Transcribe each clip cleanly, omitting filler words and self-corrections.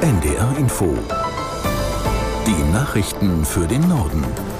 NDR Info. Die Nachrichten für den Norden.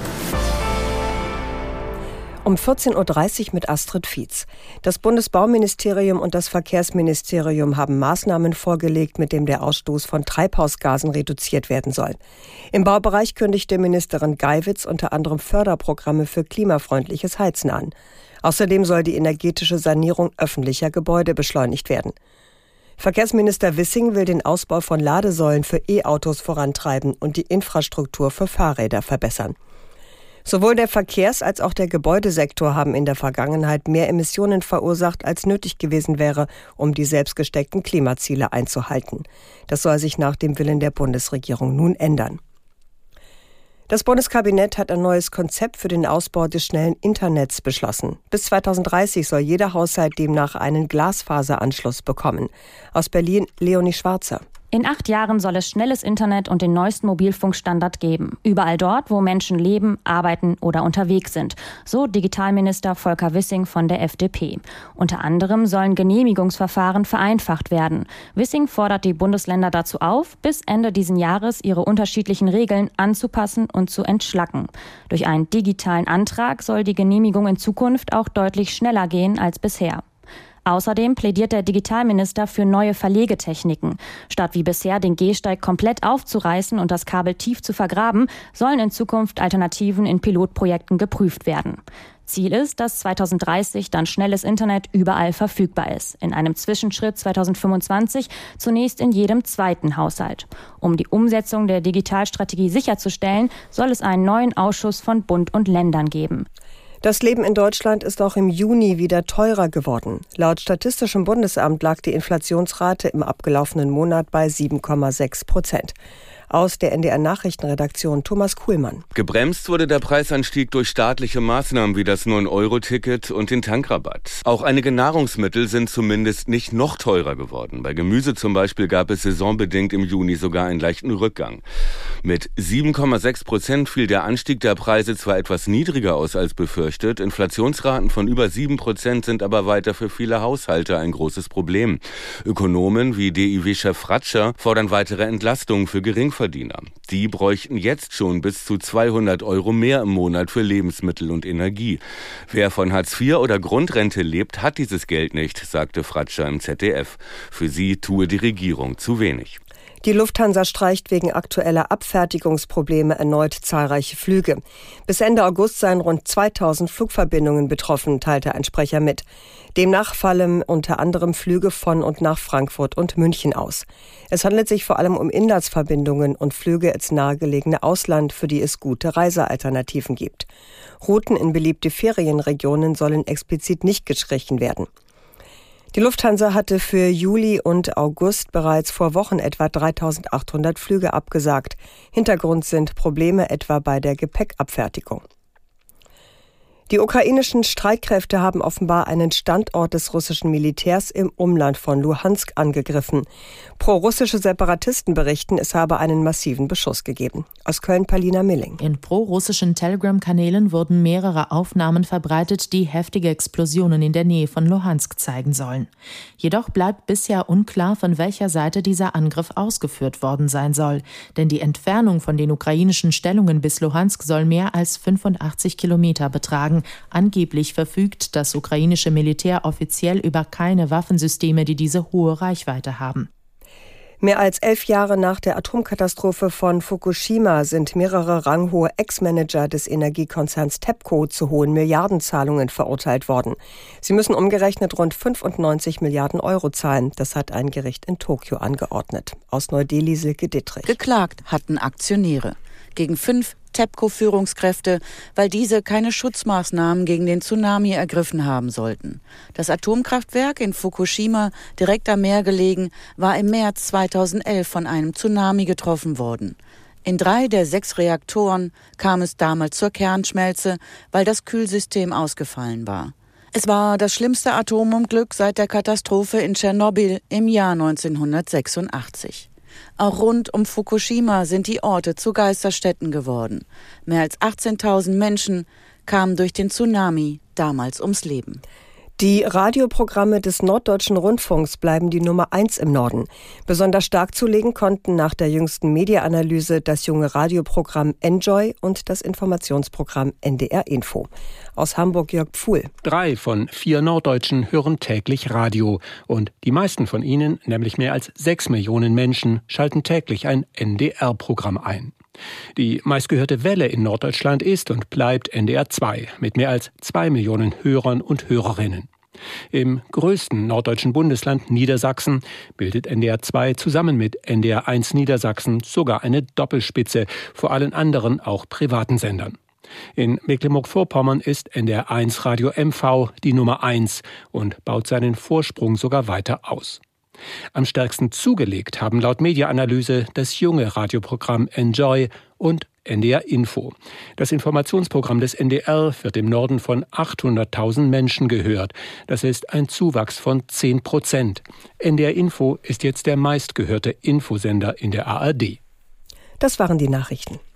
Um 14.30 Uhr mit Astrid Fietz. Das Bundesbauministerium und das Verkehrsministerium haben Maßnahmen vorgelegt, mit denen der Ausstoß von Treibhausgasen reduziert werden soll. Im Baubereich kündigte Ministerin Geiwitz unter anderem Förderprogramme für klimafreundliches Heizen an. Außerdem soll die energetische Sanierung öffentlicher Gebäude beschleunigt werden. Verkehrsminister Wissing will den Ausbau von Ladesäulen für E-Autos vorantreiben und die Infrastruktur für Fahrräder verbessern. Sowohl der Verkehrs- als auch der Gebäudesektor haben in der Vergangenheit mehr Emissionen verursacht, als nötig gewesen wäre, um die selbst gesteckten Klimaziele einzuhalten. Das soll sich nach dem Willen der Bundesregierung nun ändern. Das Bundeskabinett hat ein neues Konzept für den Ausbau des schnellen Internets beschlossen. Bis 2030 soll jeder Haushalt demnach einen Glasfaseranschluss bekommen. Aus Berlin Leonie Schwarzer. In 8 Jahren soll es schnelles Internet und den neuesten Mobilfunkstandard geben. Überall dort, wo Menschen leben, arbeiten oder unterwegs sind. So Digitalminister Volker Wissing von der FDP. Unter anderem sollen Genehmigungsverfahren vereinfacht werden. Wissing fordert die Bundesländer dazu auf, bis Ende diesen Jahres ihre unterschiedlichen Regeln anzupassen und zu entschlacken. Durch einen digitalen Antrag soll die Genehmigung in Zukunft auch deutlich schneller gehen als bisher. Außerdem plädiert der Digitalminister für neue Verlegetechniken. Statt wie bisher den Gehsteig komplett aufzureißen und das Kabel tief zu vergraben, sollen in Zukunft Alternativen in Pilotprojekten geprüft werden. Ziel ist, dass 2030 dann schnelles Internet überall verfügbar ist. In einem Zwischenschritt 2025 zunächst in jedem zweiten Haushalt. Um die Umsetzung der Digitalstrategie sicherzustellen, soll es einen neuen Ausschuss von Bund und Ländern geben. Das Leben in Deutschland ist auch im Juni wieder teurer geworden. Laut Statistischem Bundesamt lag die Inflationsrate im abgelaufenen Monat bei 7,6%. Aus der NDR-Nachrichtenredaktion Thomas Kuhlmann. Gebremst wurde der Preisanstieg durch staatliche Maßnahmen wie das 9-Euro-Ticket und den Tankrabatt. Auch einige Nahrungsmittel sind zumindest nicht noch teurer geworden. Bei Gemüse zum Beispiel gab es saisonbedingt im Juni sogar einen leichten Rückgang. Mit 7,6% fiel der Anstieg der Preise zwar etwas niedriger aus als befürchtet, Inflationsraten von über 7% sind aber weiter für viele Haushalte ein großes Problem. Ökonomen wie DIW-Chef Fratscher fordern weitere Entlastungen für Geringverdiener. Die bräuchten jetzt schon bis zu 200 Euro mehr im Monat für Lebensmittel und Energie. Wer von Hartz IV oder Grundrente lebt, hat dieses Geld nicht, sagte Fratscher im ZDF. Für sie tue die Regierung zu wenig. Die Lufthansa streicht wegen aktueller Abfertigungsprobleme erneut zahlreiche Flüge. Bis Ende August seien rund 2000 Flugverbindungen betroffen, teilte ein Sprecher mit. Demnach fallen unter anderem Flüge von und nach Frankfurt und München aus. Es handelt sich vor allem um Inlandsverbindungen und Flüge ins nahegelegene Ausland, für die es gute Reisealternativen gibt. Routen in beliebte Ferienregionen sollen explizit nicht gestrichen werden. Die Lufthansa hatte für Juli und August bereits vor Wochen etwa 3.800 Flüge abgesagt. Hintergrund sind Probleme etwa bei der Gepäckabfertigung. Die ukrainischen Streitkräfte haben offenbar einen Standort des russischen Militärs im Umland von Luhansk angegriffen. Pro-russische Separatisten berichten, es habe einen massiven Beschuss gegeben. Aus Köln Palina Milling. In pro-russischen Telegram-Kanälen wurden mehrere Aufnahmen verbreitet, die heftige Explosionen in der Nähe von Luhansk zeigen sollen. Jedoch bleibt bisher unklar, von welcher Seite dieser Angriff ausgeführt worden sein soll. Denn die Entfernung von den ukrainischen Stellungen bis Luhansk soll mehr als 85 Kilometer betragen. Angeblich verfügt das ukrainische Militär offiziell über keine Waffensysteme, die diese hohe Reichweite haben. Mehr als 11 Jahre nach der Atomkatastrophe von Fukushima sind mehrere ranghohe Ex-Manager des Energiekonzerns TEPCO zu hohen Milliardenzahlungen verurteilt worden. Sie müssen umgerechnet rund 95 Milliarden Euro zahlen. Das hat ein Gericht in Tokio angeordnet. Aus Neu-Delhi Silke Dittrich. Geklagt hatten Aktionäre gegen 5 TEPCO-Führungskräfte, weil diese keine Schutzmaßnahmen gegen den Tsunami ergriffen haben sollten. Das Atomkraftwerk in Fukushima, direkt am Meer gelegen, war im März 2011 von einem Tsunami getroffen worden. In 3 der 6 Reaktoren kam es damals zur Kernschmelze, weil das Kühlsystem ausgefallen war. Es war das schlimmste Atomunglück seit der Katastrophe in Tschernobyl im Jahr 1986. Auch rund um Fukushima sind die Orte zu Geisterstädten geworden. Mehr als 18.000 Menschen kamen durch den Tsunami damals ums Leben. Die Radioprogramme des Norddeutschen Rundfunks bleiben die Nummer 1 im Norden. Besonders stark zulegen konnten nach der jüngsten Mediaanalyse das junge Radioprogramm Enjoy und das Informationsprogramm NDR Info. Aus Hamburg Jörg Pfuhl. 3 von 4 Norddeutschen hören täglich Radio. Und die meisten von ihnen, nämlich mehr als 6 Millionen Menschen, schalten täglich ein NDR-Programm ein. Die meistgehörte Welle in Norddeutschland ist und bleibt NDR 2 mit mehr als 2 Millionen Hörern und Hörerinnen. Im größten norddeutschen Bundesland Niedersachsen bildet NDR 2 zusammen mit NDR 1 Niedersachsen sogar eine Doppelspitze vor allen anderen auch privaten Sendern. In Mecklenburg-Vorpommern ist NDR 1 Radio MV die Nummer 1 und baut seinen Vorsprung sogar weiter aus. Am stärksten zugelegt haben laut Mediaanalyse das junge Radioprogramm Enjoy und NDR Info. Das Informationsprogramm des NDR wird im Norden von 800.000 Menschen gehört. Das ist ein Zuwachs von 10%. NDR Info ist jetzt der meistgehörte Infosender in der ARD. Das waren die Nachrichten.